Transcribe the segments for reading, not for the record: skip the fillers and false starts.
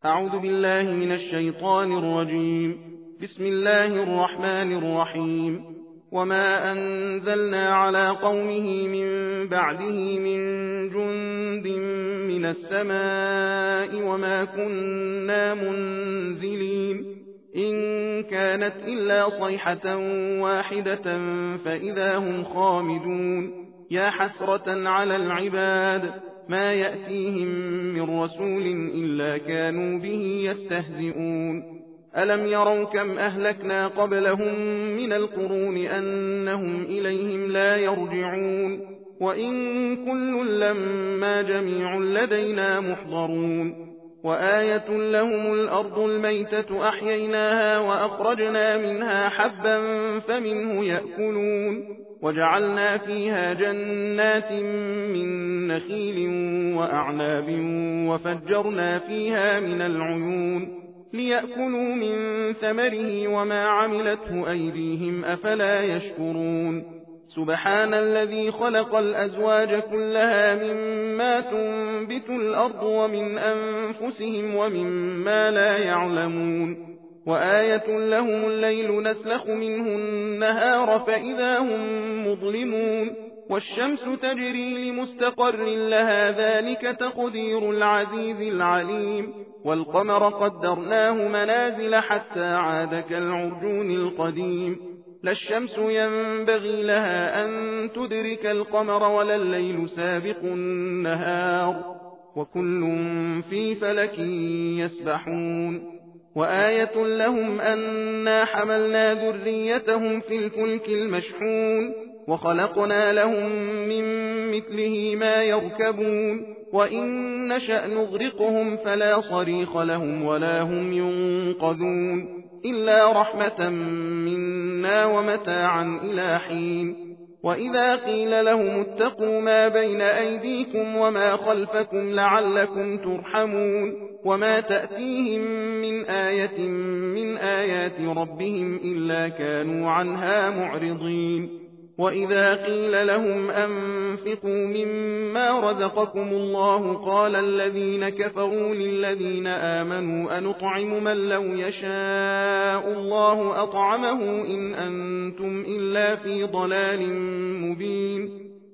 أعوذ بالله من الشيطان الرجيم. بسم الله الرحمن الرحيم. وما أنزلنا على قومه من بعده من جند من السماء وما كنا منزلين إن كانت إلا صيحة واحدة فإذا هم خامدون. يا حسرة على العباد ما يأتيهم من رسول إلا كانوا به يستهزئون. ألم يروا كم أهلكنا قبلهم من القرون أنهم إليهم لا يرجعون وإن كل لما جميع لدينا محضرون. وآية لهم الأرض الميتة أحييناها وأخرجنا منها حبا فمنه يأكلون وجعلنا فيها جنات من نخيل وأعناب وفجرنا فيها من العيون ليأكلوا من ثمره وما عملته أيديهم أفلا يشكرون. سبحان الذي خلق الأزواج كلها مما تنبت الأرض ومن أنفسهم ومما لا يعلمون. وآية لهم الليل نسلخ منه النهار فإذا هم مظلمون. والشمس تجري لمستقر لها ذلك تقدير العزيز العليم. والقمر قدرناه منازل حتى عاد كالعرجون القديم. لا الشمس ينبغي لها أن تدرك القمر ولا الليل سابق النهار وكل في فلك يسبحون. وآية لهم أنا حملنا ذريتهم في الفلك المشحون وخلقنا لهم من مثله ما يركبون وإن نشأ نغرقهم فلا صريخ لهم ولا هم ينقذون إلا رحمة منا ومتاعا إلى حين. وإذا قيل لهم اتقوا ما بين أيديكم وما خلفكم لعلكم ترحمون وما تأتيهم من آية من آيات ربهم إلا كانوا عنها معرضين. وإذا قيل لهم أنفقوا مما رزقكم الله قال الذين كفروا للذين آمنوا أنطعم من لو يشاء الله أطعمه إن أنتم إلا في ضلال مبين.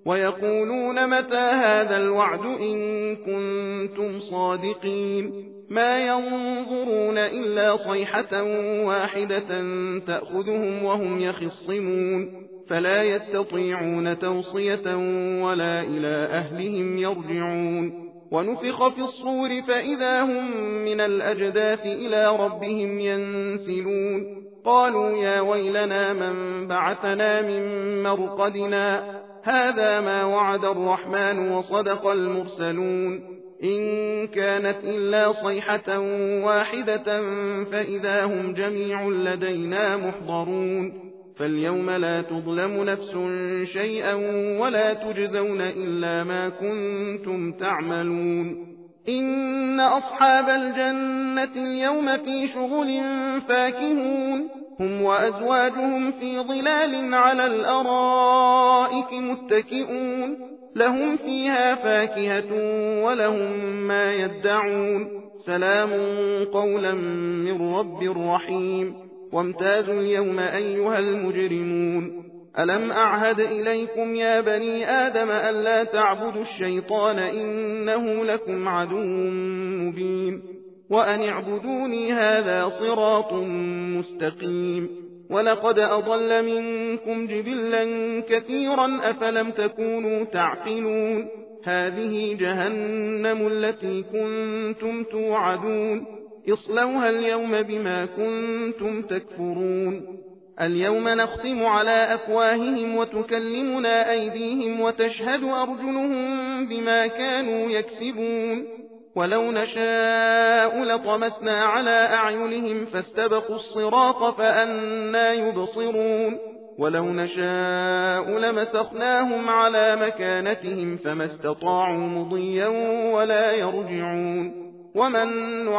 ويقولون متى هذا الوعد إن كنتم صادقين. ما ينظرون إلا صيحة واحدة تأخذهم وهم يخصمون فلا يستطيعون توصية ولا إلى أهلهم يرجعون. ونفخ في الصور فإذا هم من الأجداث إلى ربهم ينسلون. قالوا يا ويلنا من بعثنا من مرقدنا هذا ما وعد الرحمن وصدق المرسلون إن كانت إلا صيحة واحدة فإذا هم جميع لدينا محضرون. فاليوم لا تظلم نفس شيئا ولا تجزون إلا ما كنتم تعملون. إن أصحاب الجنة اليوم في شغل فاكهون هم وأزواجهم في ظلال على الأرائك متكئون لهم فيها فاكهة ولهم ما يدعون سلام قولا من رب رحيم. وامتازوا اليوم أيها المجرمون ألم أعهد إليكم يا بني آدم ألا تعبدوا الشيطان إنه لكم عدو مبين وأن اعبدوني هذا صراط مستقيم. ولقد أضل منكم جبلا كثيرا أفلم تكونوا تعقلون. هذه جهنم التي كنتم توعدون اصلوها اليوم بما كنتم تكفرون. اليوم نختم على أفواههم وتكلمنا أيديهم وتشهد أرجلهم بما كانوا يكسبون. ولو نشاء لطمسنا على أعينهم فاستبقوا الصراط فأنى يبصرون. ولو نشاء لمسخناهم على مكانتهم فما استطاعوا مضيا ولا يرجعون. ومن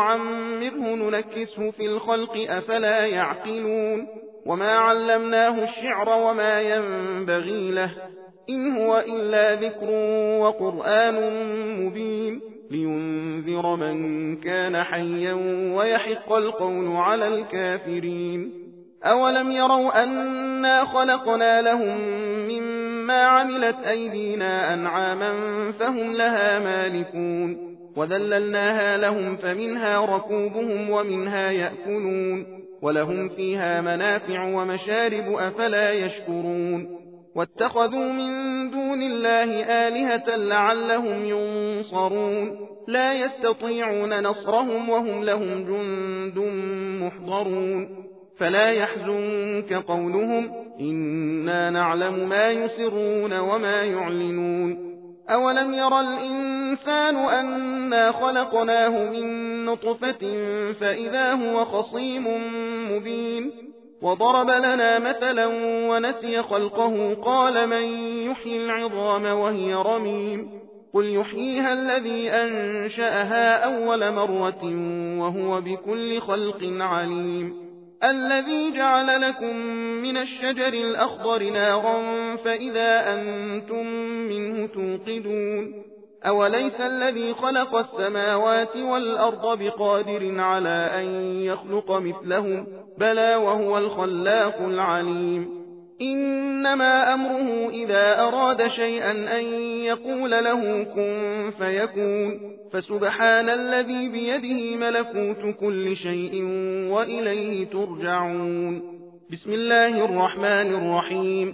نعمره ننكسه في الخلق أفلا يعقلون. وما علمناه الشعر وما ينبغي له إن هو إلا ذكر وقرآن مبين لينذر من كان حيا ويحق القول على الكافرين. أولم يروا أنا خلقنا لهم مما عملت أيدينا أنعاما فهم لها مالكون وذللناها لهم فمنها ركوبهم ومنها يأكلون ولهم فيها منافع ومشارب أفلا يشكرون. واتخذوا من دون الله آلهة لعلهم ينصرون لا يستطيعون نصرهم وهم لهم جند محضرون. فلا يحزنك قولهم إنا نعلم ما يسرون وما يعلنون. أولم ير الإنسان أنا خلقناه من نطفة فإذا هو خصيم مبين وضرب لنا مثلا ونسي خلقه قال من يحيي العظام وهي رميم قل يحييها الذي أنشأها أول مرة وهو بكل خلق عليم. الذي جعل لكم من الشجر الأخضر نارا فإذا أنتم منه توقدون أوليس الذي خلق السماوات والأرض بقادر على أن يخلق مثلهم بلى وهو الخلاق العليم. إنما أمره إذا أراد شيئا أن يقول له كن فيكون فسبحان الذي بيده ملكوت كل شيء وإليه ترجعون. بسم الله الرحمن الرحيم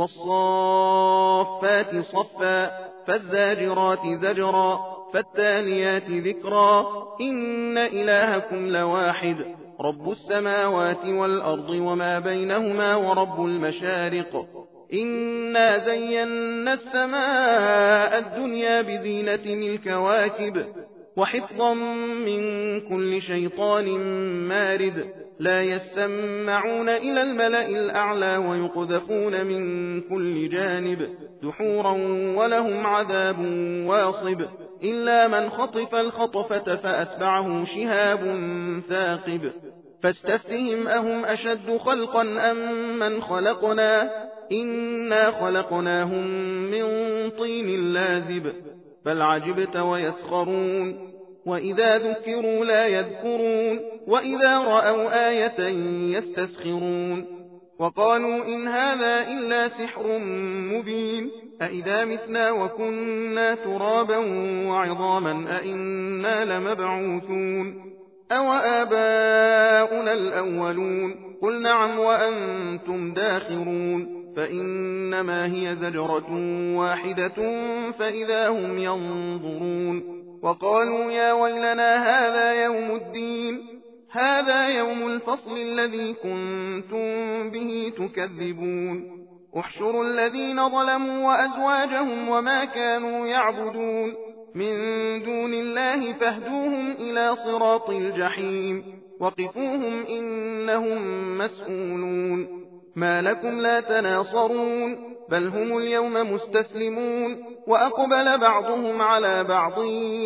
والصافات صفا فالزاجرات زجرا فالتاليات ذكرا إن إلهكم لواحد رب السماوات والأرض وما بينهما ورب المشارق. إنا زينا السماء الدنيا بزينة الكواكب وحفظا من كل شيطان مارد لا يسمعون إلى الملأ الأعلى ويقذفون من كل جانب دحورا ولهم عذاب واصب إلا من خطف الخطفة فأتبعه شهاب ثاقب. فاستفتهم أهم أشد خلقا أم من خلقنا إنا خلقناهم من طين لازب بل عجبت ويسخرون وإذا ذكروا لا يذكرون وإذا رأوا آية يستسخرون وقالوا إن هذا إلا سحر مبين أإذا متنا وكنا ترابا وعظاما أإنا لمبعوثون أو آباؤنا الأولون قل نعم وأنتم داخرون فإنما هي زجرة واحدة فإذا هم ينظرون وقالوا يا ويلنا هذا يوم الدين هذا يوم الفصل الذي كنتم به تكذبون احشروا الذين ظلموا وأزواجهم وما كانوا يعبدون من دون الله فاهدوهم إلى صراط الجحيم وقفوهم إنهم مسؤولون ما لكم لا تناصرون بل هم اليوم مستسلمون وأقبل بعضهم على بعض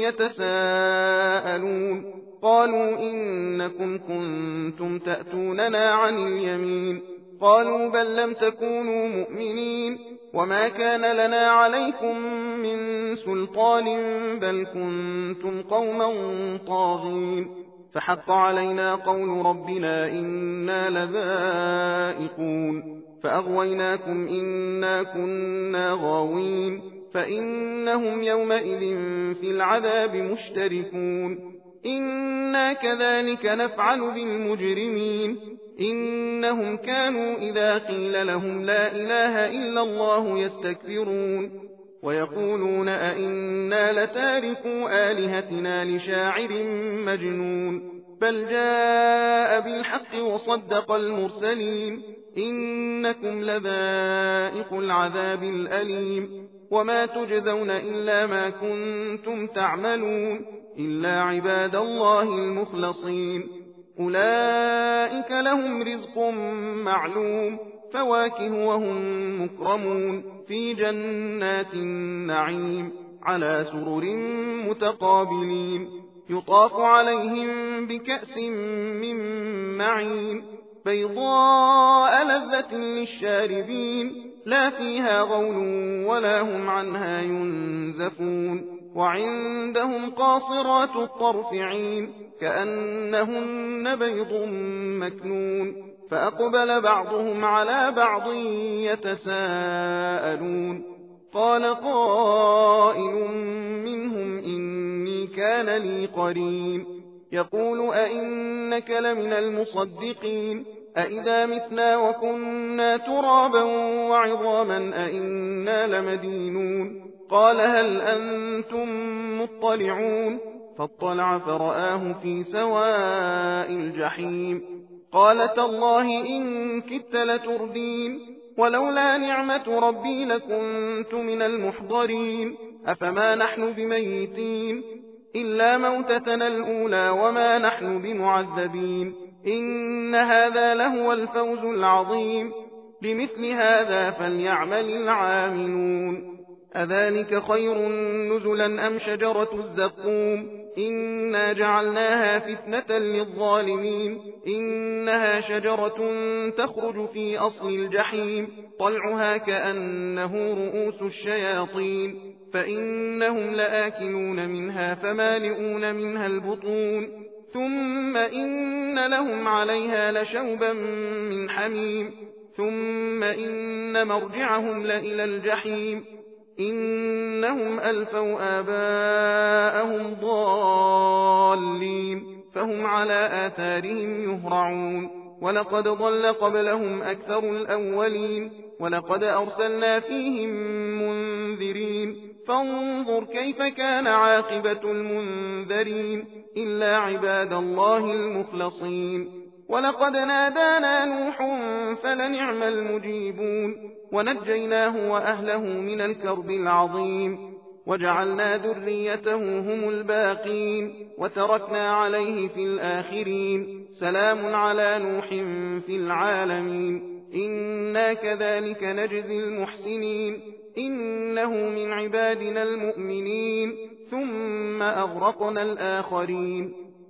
يتساءلون قالوا إنكم كنتم تأتوننا عن اليمين قالوا بل لم تكونوا مؤمنين وما كان لنا عليكم من سلطان بل كنتم قوما طاغين فحق علينا قول ربنا إنا لذائقون فأغويناكم إنا كنا غاوين فإنهم يومئذ في العذاب مشتركون إنا كذلك نفعل بالمجرمين إنهم كانوا إذا قيل لهم لا إله إلا الله يستكبرون ويقولون أئنا لتاركوا آلهتنا لشاعر مجنون بل جاء بالحق وصدق المرسلين إنكم لذائق العذاب الأليم وما تجزون إلا ما كنتم تعملون إلا عباد الله المخلصين أولئك لهم رزق معلوم فواكه وهم مكرمون في جنات النعيم على سرر متقابلين يطاف عليهم بكأس من معين بيضاء لذة للشاربين لا فيها غول ولا هم عنها ينزفون وعندهم قاصرات الطرف عين كأنهن بيض مكنون فأقبل بعضهم على بعض يتساءلون قال قائل منهم إني كان لي قرين يقول أئنك لمن المصدقين أئذا متنا وكنا ترابا وعظاما أئنا لمدينون قال هل أنتم مطلعون فاطلع فرآه في سواء الجحيم قال تالله إن كدت لتردين ولولا نعمة ربي لكنت من المحضرين أفما نحن بميتين إلا موتتنا الأولى وما نحن بمعذبين إن هذا لهو الفوز العظيم لمثل هذا فليعمل العاملون أذلك خير نزلا أم شجرة الزقوم إنا جعلناها فتنة للظالمين إنها شجرة تخرج في أصل الجحيم طلعها كأنه رؤوس الشياطين فإنهم لآكلون منها فمالئون منها البطون ثم إن لهم عليها لشوبا من حميم ثم إن مرجعهم لإلى الجحيم إنهم ألفوا آباءهم ضالين فهم على آثارهم يهرعون ولقد ضل قبلهم أكثر الأولين ولقد أرسلنا فيهم منذرين فانظر كيف كان عاقبة المنذرين إلا عباد الله المخلصين ولقد نادانا نوح فلنعم المجيبون ونجيناه وأهله من الكرب العظيم وجعلنا ذريته هم الباقين وتركنا عليه في الآخرين سلام على نوح في العالمين إنا كذلك نجزي المحسنين إنه من عبادنا المؤمنين ثم أغرقنا الآخرين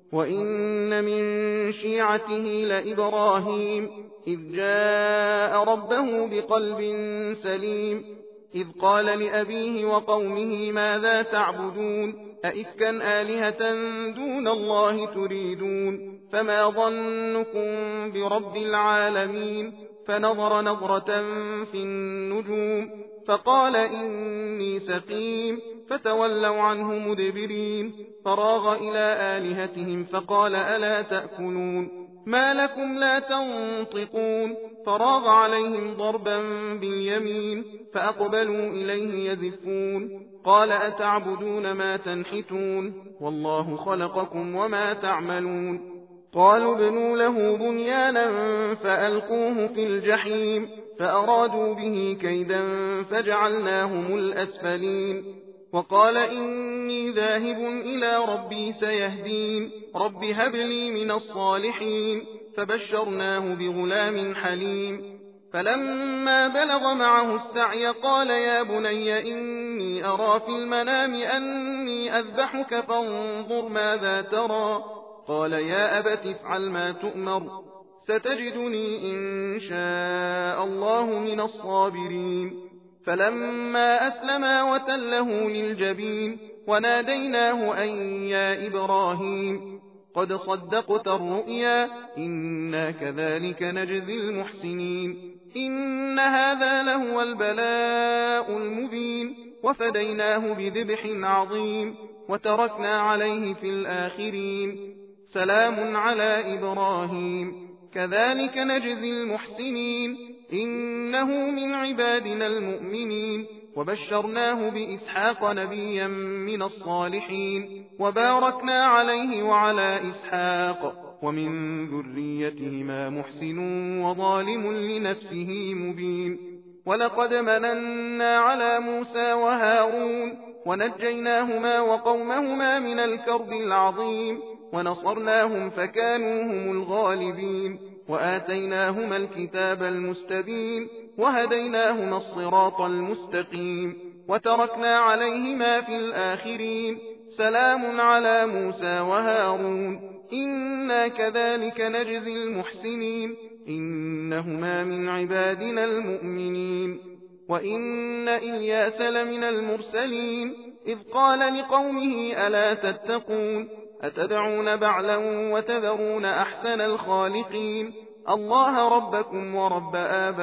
وإن من شيعته لإبراهيم إذ جاء ربه بقلب سليم إذ قال لأبيه وقومه ماذا تعبدون أئفكا آلهة دون الله تريدون فما ظنكم برب العالمين فنظر نظرة في النجوم فقال إني سقيم فتولوا عنه مدبرين فراغ إلى آلهتهم فقال ألا تأكلون ما لكم لا تنطقون فراغ عليهم ضربا باليمين فأقبلوا إليه يزفون قال أتعبدون ما تنحتون والله خلقكم وما تعملون قالوا ابنوا له بنيانا فألقوه في الجحيم فأرادوا به كيدا فجعلناهم الأسفلين وقال إني ذاهب إلى ربي سيهدين رب هب لي من الصالحين فبشرناه بغلام حليم فلما بلغ معه السعي قال يا بني إني أرى في المنام أني أذبحك فانظر ماذا ترى قال يا أبت افعل ما تؤمر ستجدني إن شاء الله من الصابرين فلما أسلما وتله للجبين وناديناه أن يا إبراهيم قد صدقت الرؤيا إنا كذلك نجزي المحسنين إن هذا لهو البلاء المبين وفديناه بذبح عظيم وتركنا عليه في الآخرين سلام على إبراهيم كذلك نجزي المحسنين إنه من عبادنا المؤمنين وبشرناه بإسحاق نبيا من الصالحين وباركنا عليه وعلى إسحاق ومن ذريتهما محسن وظالم لنفسه مبين ولقد مننا على موسى وهارون ونجيناهما وقومهما من الكرب العظيم ونصرناهم فكانوا هم الغالبين وآتيناهما الكتاب المستبين وهديناهما الصراط المستقيم وتركنا عليهما في الآخرين سلام على موسى وهارون إنا كذلك نجزي المحسنين إنهما من عبادنا المؤمنين وإن إلياس لمن المرسلين إذ قال لقومه ألا تتقون أتدعون بعلا وتذرون أحسن الخالقين الله ربكم ورب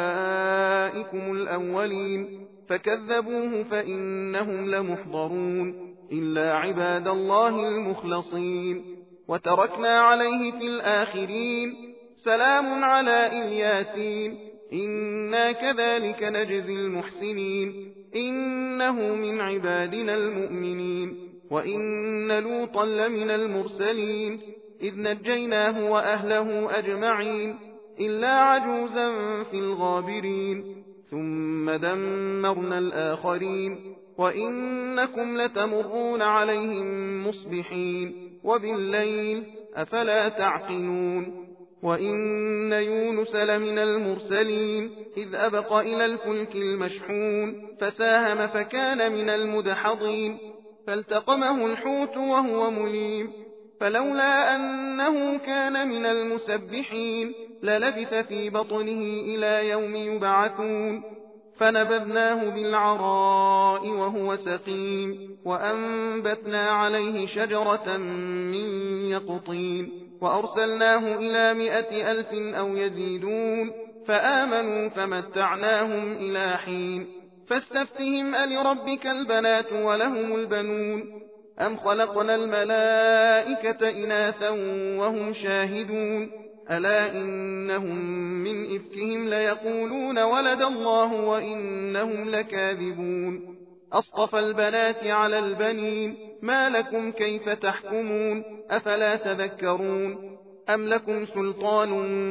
آبائكم الأولين فكذبوه فإنهم لمحضرون إلا عباد الله المخلصين وتركنا عليه في الآخرين سلام على إلياسين إنا كذلك نجزي المحسنين إنه من عبادنا المؤمنين وإن لوطا لمن المرسلين إذ نجيناه وأهله أجمعين إلا عجوزا في الغابرين ثم دمرنا الآخرين وإنكم لتمرون عليهم مصبحين وبالليل أفلا تعقلون وإن يونس لمن المرسلين إذ أبق إلى الفلك المشحون فساهم فكان من المدحضين فالتقمه الحوت وهو مليم فلولا أنه كان من المسبحين للبث في بطنه إلى يوم يبعثون فنبذناه بالعراء وهو سقيم وأنبتنا عليه شجرة من يقطين وأرسلناه إلى 100,000 أو يزيدون فآمنوا فمتعناهم إلى حين فاستفتهم ألربك البنات ولهم البنون أم خلقنا الملائكة إناثا وهم شاهدون ألا إنهم من إفكهم ليقولون ولد الله وإنهم لكاذبون أصطفى البنات على البنين ما لكم كيف تحكمون أفلا تذكرون أم لكم سلطان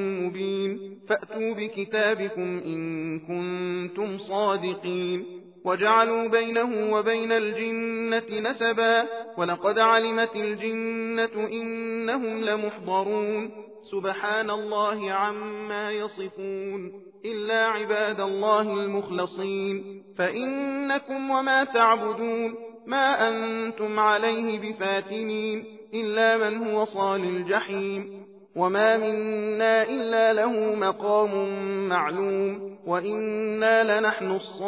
مبين فأتوا بكتابكم إن كنتم صادقين وجعلوا بينه وبين الجنة نسبا ولقد علمت الجنة إنهم لمحضرون سبحان الله عما يصفون إلا عباد الله المخلصين فإنكم وما تعبدون ما أنتم عليه بفاتنين إلا من هو صال الجحيم وما منا إلا له مقام معلوم وإنا لنحن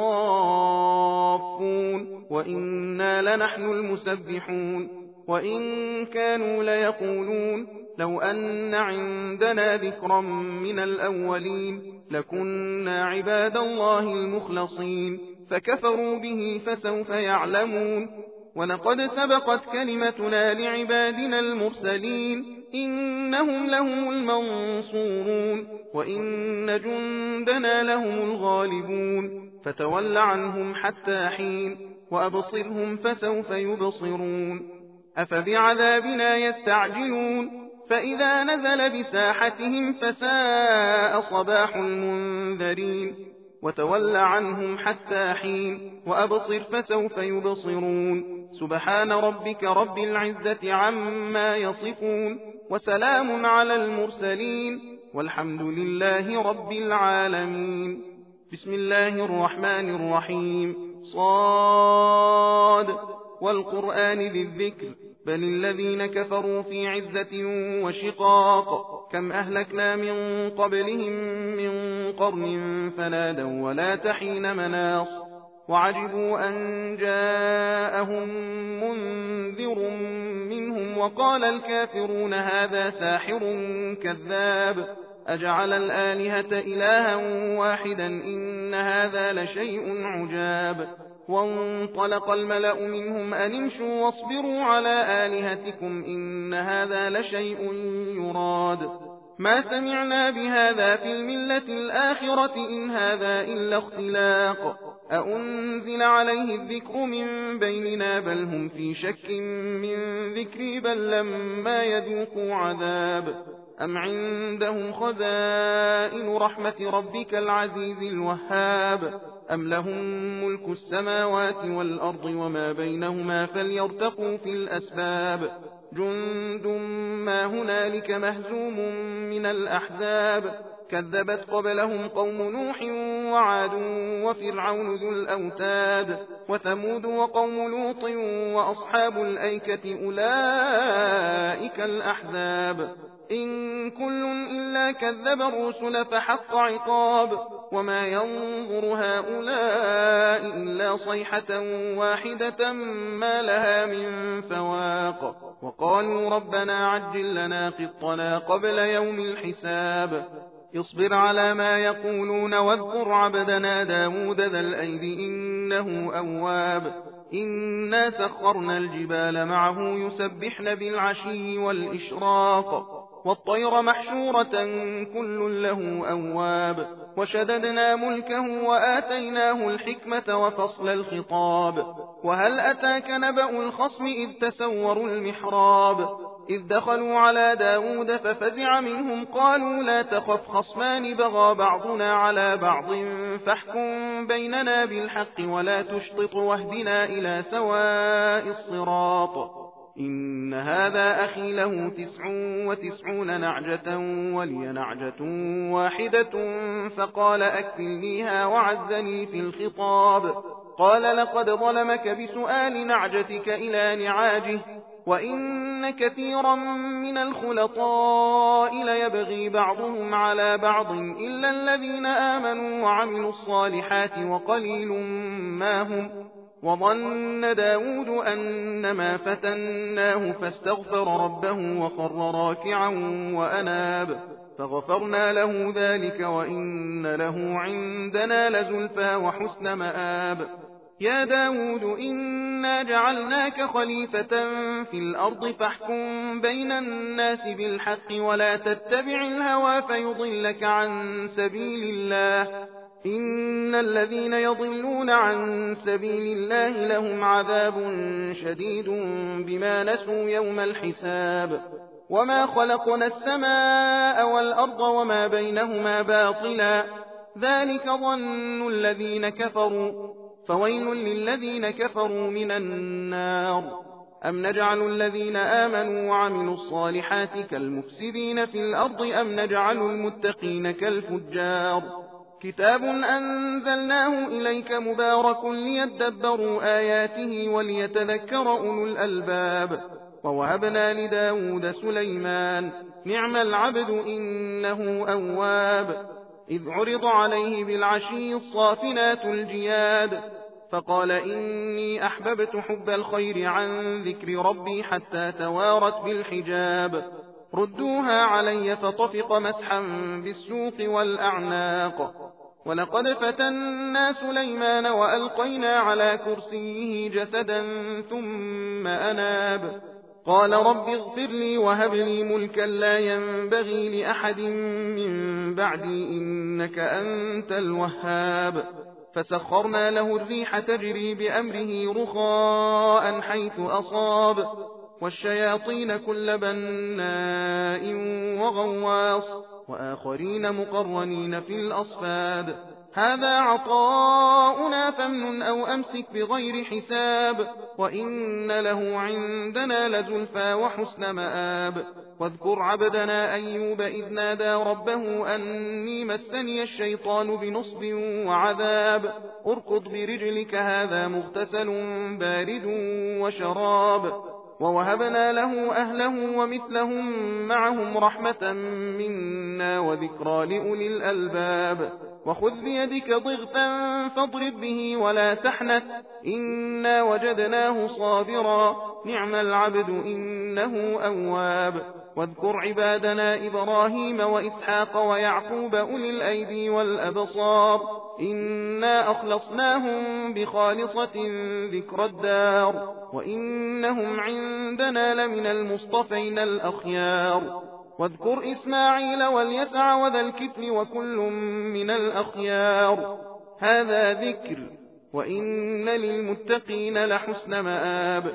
الصافون وإنا لنحن المسبحون وإن كانوا ليقولون لو أن عندنا ذكرا من الأولين لكنا عباد الله المخلصين فكفروا به فسوف يعلمون ولقد سبقت كلمتنا لعبادنا المرسلين إنهم لهم المنصورون وإن جندنا لهم الغالبون فتول عنهم حتى حين وأبصرهم فسوف يبصرون أفبعذابنا يستعجلون فإذا نزل بساحتهم فساء صباح المنذرين وتول عنهم حتى حين وأبصر فسوف يبصرون سبحان ربك رب العزة عما يصفون وسلام على المرسلين والحمد لله رب العالمين بسم الله الرحمن الرحيم صاد والقرآن ذي الذكر بل الذين كفروا في عزة وشقاق كم أهلكنا من قبلهم من قرن فنادوا ولا تحين مناص وعجبوا أن جاءهم منذر منهم وقال الكافرون هذا ساحر كذاب أجعل الآلهة إلها واحدا إن هذا لشيء عجاب وانطلق الملأ منهم أن امشوا واصبروا على آلهتكم إن هذا لشيء يراد ما سمعنا بهذا في الملة الآخرة إن هذا إلا اختلاق أأنزل عليه الذكر من بيننا بل هم في شك من ذكري بل لما يذوقوا عذاب أم عندهم خزائن رحمة ربك العزيز الوهاب أم لهم ملك السماوات والأرض وما بينهما فليرتقوا في الأسباب جند ما هنالك مهزوم من الأحزاب كذبت قبلهم قوم نوح وعاد وفرعون ذو الأوتاد وثمود وقوم لوط وأصحاب الأيكة أولئك الأحزاب إن كل إلا كذب الرسل فحق عقاب وما ينظر هؤلاء إلا صيحة واحدة ما لها من فواق وقالوا ربنا عجل لنا قطنا قبل يوم الحساب اصبر على ما يقولون واذكر عبدنا داود ذا الأيد إنه أواب إنا سخرنا الجبال معه يسبحن بالعشي والإشراق والطير محشورة كل له أواب وشددنا ملكه وآتيناه الحكمة وفصل الخطاب وهل أتاك نبأ الخصم إذ تسوروا المحراب إذ دخلوا على داود ففزع منهم قالوا لا تخف خصمان بغى بعضنا على بعض فاحكم بيننا بالحق ولا تشطط واهدنا إلى سواء الصراط إن هذا أخي له 99 نعجة ولي نعجة واحدة فقال أكفلنيها وعزني في الخطاب قال لقد ظلمك بسؤال نعجتك إلى نعاجه وإن كثيرا من الخلطاء ليبغي بعضهم على بعض إلا الذين آمنوا وعملوا الصالحات وقليل ما هم وظن داود أنما فتناه فاستغفر ربه وخر راكعا وأناب فغفرنا له ذلك وإن له عندنا لزلفى وحسن مآب يا داود إنا جعلناك خليفة في الأرض فاحكم بين الناس بالحق ولا تتبع الهوى فيضلك عن سبيل الله إن الذين يضلون عن سبيل الله لهم عذاب شديد بما نسوا يوم الحساب وما خلقنا السماء والأرض وما بينهما باطلا ذلك ظن الذين كفروا فويل للذين كفروا من النار أم نجعل الذين آمنوا وعملوا الصالحات كالمفسدين في الأرض أم نجعل المتقين كالفجار كتاب أنزلناه إليك مبارك ليدبروا آياته وليتذكر أولو الألباب ووهبنا لداود سليمان نعم العبد إنه أواب إذ عرض عليه بالعشي الصافنات الجياد فقال إني أحببت حب الخير عن ذكر ربي حتى توارت بالحجاب ردوها علي فطفق مسحا بالسوق والأعناق ولقد فتنا سليمان وألقينا على كرسيه جسدا ثم أناب قال رب اغفر لي وهب لي ملكا لا ينبغي لأحد من بعدي إنك أنت الوهاب فسخرنا له الريح تجري بأمره رخاء حيث أصاب والشياطين كل بناء وغواص وآخرين مقرنين في الأصفاد هذا عطاؤنا فامنن أو أمسك بغير حساب وإن له عندنا لزلفى وحسن مآب واذكر عبدنا أيوب إذ نادى ربه أني مسني الشيطان بنصب وعذاب اركض برجلك هذا مغتسل بارد وشراب ووهبنا له أهله ومثلهم معهم رحمة منا وذكرى لأولي الألباب وخذ بيدك ضغثا فاضرب به ولا تحنث إنا وجدناه صابرا نعم العبد إنه أواب واذكر عبادنا إبراهيم وإسحاق ويعقوب أولي الأيدي والأبصار إنا أخلصناهم بخالصة ذكر الدار وإنهم عندنا لمن المصطفين الأخيار واذكر إسماعيل واليسع وذا الكفل وكل من الأخيار هذا ذكر وإن للمتقين لحسن مآب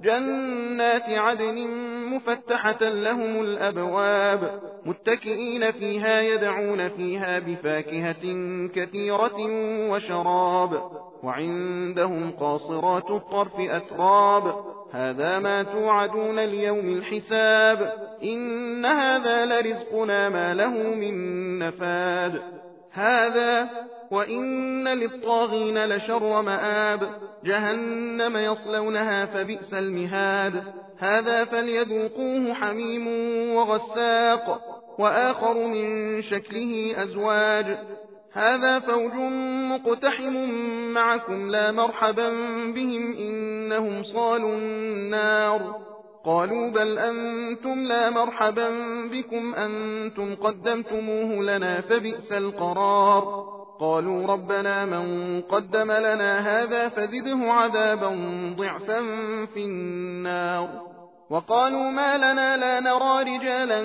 جنات عدن مفتحة لهم الأبواب متكئين فيها يدعون فيها بفاكهة كثيرة وشراب وعندهم قاصرات الطرف أتراب هذا ما توعدون ليوم الحساب إن هذا لرزقنا ما له من نفاد هذا وإن للطاغين لشر مآب جهنم يصلونها فبئس المهاد هذا فليذوقوه حميم وغساق وآخر من شكله أزواج هذا فوج مقتحم معكم لا مرحبا بهم إنهم صالوا النار قالوا بل أنتم لا مرحبا بكم أنتم قدمتموه لنا فبئس القرار قالوا ربنا من قدم لنا هذا فزده عذابا ضعفا في النار وقالوا ما لنا لا نرى رجالا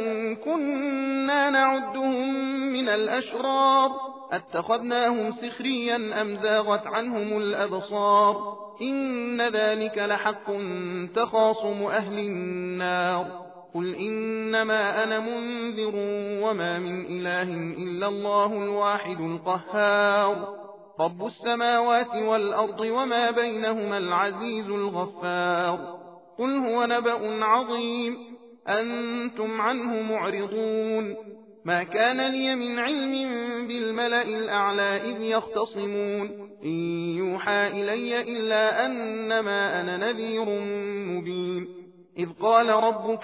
كنا نعدهم من الأشرار اتخذناهم سخريا أم زاغت عنهم الأبصار إن ذلك لحق تخاصم أهل النار قل إنما أنا منذر وما من إله إلا الله الواحد القهار رب السماوات والأرض وما بينهما العزيز الغفار قل هو نبأ عظيم أنتم عنه معرضون ما كان لي من علم بالملأ الأعلى إذ يختصمون إن يوحى إلي إلا أنما أنا نذير مبين إذ قال ربك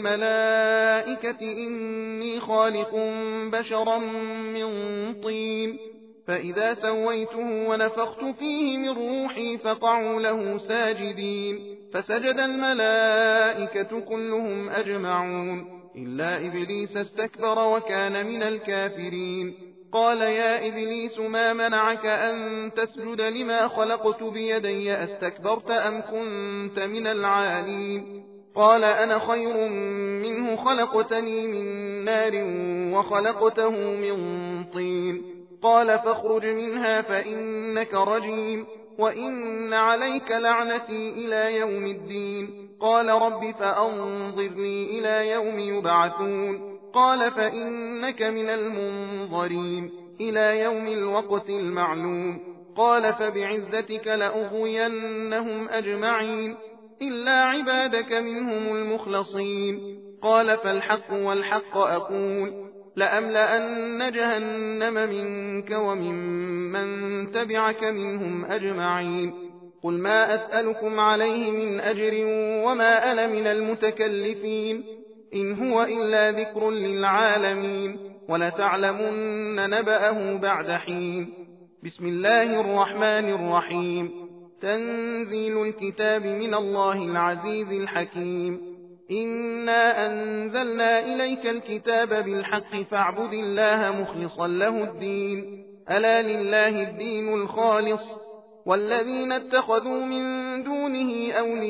للملائكة إني خالق بشرا من طين فإذا سويته ونفخت فيه من روحي فقعوا له ساجدين فسجد الملائكة كلهم أجمعون إلا إبليس استكبر وكان من الكافرين قال يا إبليس ما منعك أن تسجد لما خلقت بيدي أستكبرت أم كنت من العالين قال أنا خير منه خلقتني من نار وخلقته من طين قال فاخرج منها فإنك رجيم وإن عليك لعنتي إلى يوم الدين قال رب فأنظرني إلى يوم يبعثون قال فإنك من المنظرين إلى يوم الوقت المعلوم قال فبعزتك لأغوينهم أجمعين إلا عبادك منهم المخلصين قال فالحق والحق أقول لأملأن جهنم منك وممن تبعك منهم أجمعين قل ما أسألكم عليه من أجر وما أنا من المتكلفين إن هو إلا ذكر للعالمين ولتعلمن نبأه بعد حين بسم الله الرحمن الرحيم تنزيل الكتاب من الله العزيز الحكيم إنا أنزلنا إليك الكتاب بالحق فاعبد الله مخلصا له الدين ألا لله الدين الخالص والذين اتخذوا من دونه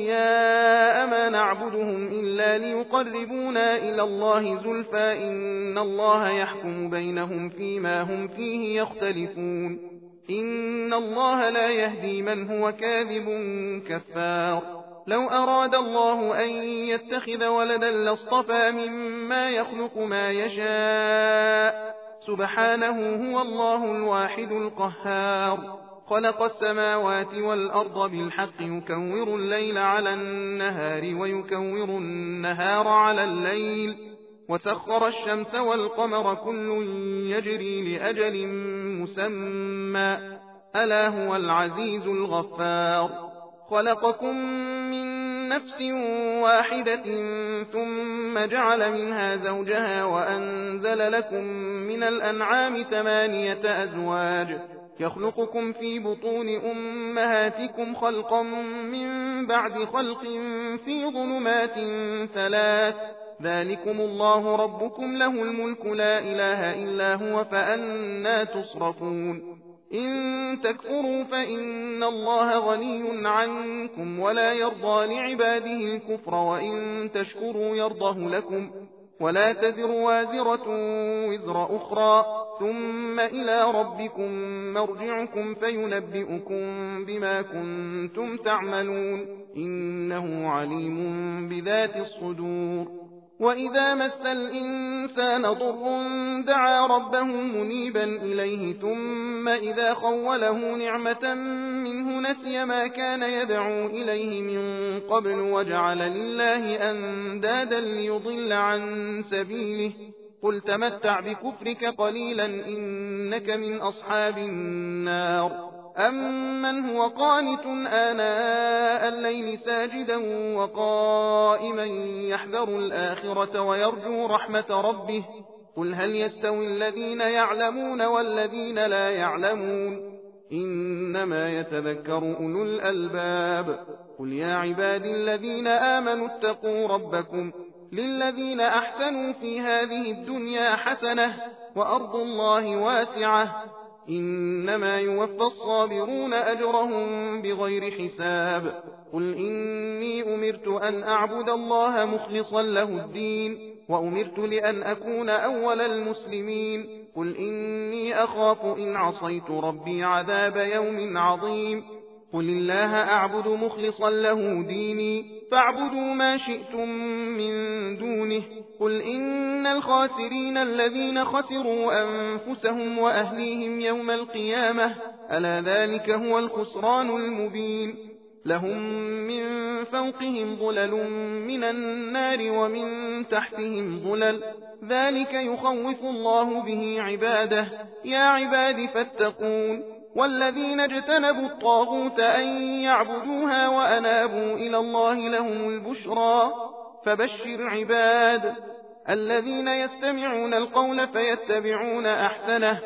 أولياء ما نعبدهم إلا ليقربونا إلى الله زلفى إن الله يحكم بينهم فيما هم فيه يختلفون إن الله لا يهدي من هو كاذب كفار لو أراد الله أن يتخذ ولدا لاصطفى مما يخلق ما يشاء سبحانه هو الله الواحد القهار خلق السماوات والأرض بالحق يكور الليل على النهار ويكور النهار على الليل وسخر الشمس والقمر كل يجري لأجل مسمى ألا هو العزيز الغفار خلقكم من نفس واحدة ثم جعل منها زوجها وأنزل لكم من الأنعام 8 أزواج يخلقكم في بطون أمهاتكم خلقا من بعد خلق في ظلمات 3 ذلكم الله ربكم له الملك لا إله إلا هو فأنى تصرفون إن تكفروا فإن الله غني عنكم ولا يرضى لعباده الكفر وإن تشكروا يرضه لكم ولا تزر وازرة وزر أخرى ثم إلى ربكم مرجعكم فينبئكم بما كنتم تعملون إنه عليم بذات الصدور وإذا مس الإنسان ضر دعا ربه منيبا إليه ثم إذا خوله نعمة منه نسي ما كان يدعو إليه من قبل وجعل لله أندادا ليضل عن سبيله قل تمتع بكفرك قليلا إنك من أصحاب النار أمن هو قانت آناء الليل ساجدا وقائما يحذر الآخرة ويرجو رحمة ربه قل هل يستوي الذين يعلمون والذين لا يعلمون إنما يتذكر أولو الألباب قل يا عبادي الذين آمنوا اتقوا ربكم للذين أحسنوا في هذه الدنيا حسنة وأرض الله واسعة إنما يوفى الصابرون أجرهم بغير حساب قل إني أمرت أن أعبد الله مخلصا له الدين وأمرت لأن أكون أول المسلمين قل إني أخاف إن عصيت ربي عذاب يوم عظيم قل الله أعبد مخلصا له ديني فاعبدوا ما شئتم من دونه قل إن الخاسرين الذين خسروا أنفسهم وأهليهم يوم القيامة ألا ذلك هو الخسران المبين لهم من فوقهم ظلل من النار ومن تحتهم ظلل ذلك يخوف الله به عباده يا عباد فاتقون والذين اجتنبوا الطاغوت أن يعبدوها وأنابوا إلى الله لهم البشرى فبشر عباد الذين يستمعون القول فيتبعون أحسنه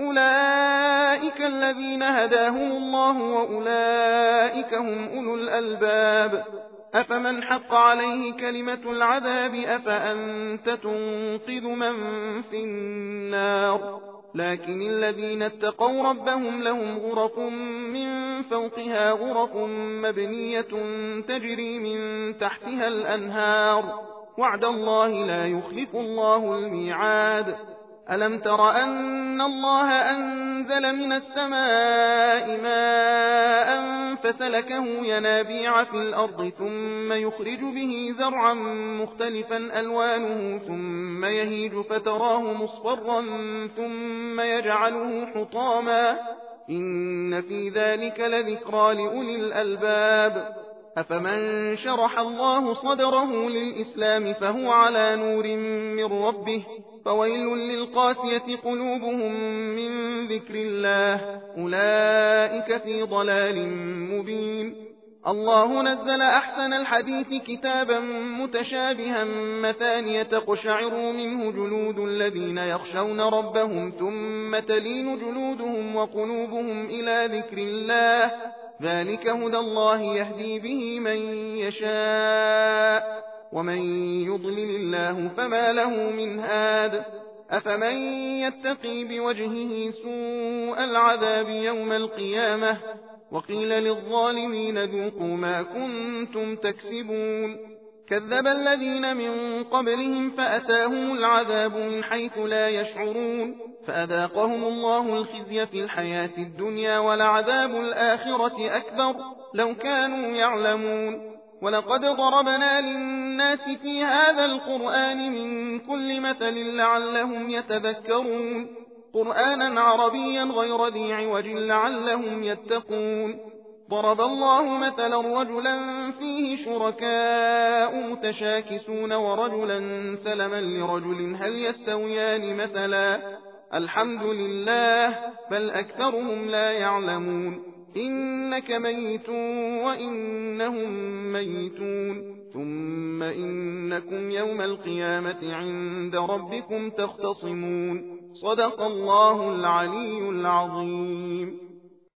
أولئك الذين هداهم الله وأولئك هم أولو الألباب أفمن حق عليه كلمة العذاب أفأنت تنقذ من في النار لكن الذين اتقوا ربهم لهم غرف من فوقها غرف مبنية تجري من تحتها الأنهار وعد الله لا يخلف الله الميعاد ألم تر أن الله أنزل من السماء ماء فسلكه ينابيع في الأرض ثم يخرج به زرعا مختلفا ألوانه ثم يهيج فتراه مصفرا ثم يجعله حطاما إن في ذلك لذكرى لأولي الألباب أفمن شرح الله صدره للإسلام فهو على نور من ربه فويل للقاسية قلوبهم من ذكر الله أولئك في ضلال مبين الله نزل أحسن الحديث كتابا متشابها مثانية تقشعر منه جلود الذين يخشون ربهم ثم تلين جلودهم وقلوبهم إلى ذكر الله ذلك هدى الله يهدي به من يشاء ومن يضلل الله فما له من هاد أفمن يتقي بوجهه سوء العذاب يوم القيامة وقيل للظالمين ذوقوا ما كنتم تكسبون كذب الذين من قبلهم فأتاهم العذاب من حيث لا يشعرون فأذاقهم الله الخزي في الحياة الدنيا ولعذاب الآخرة أكبر لو كانوا يعلمون ولقد ضربنا للناس في هذا القرآن من كل مثل لعلهم يتذكرون قرآنا عربيا غير ذي عوج لعلهم يتقون ضرب الله مثلا رجلا فيه شركاء متشاكسون ورجلا سلما لرجل هل يستويان مثلا الحمد لله بل أكثرهم لا يعلمون إنك ميت وإنهم ميتون ثم إنكم يوم القيامة عند ربكم تختصمون صدق الله العلي العظيم.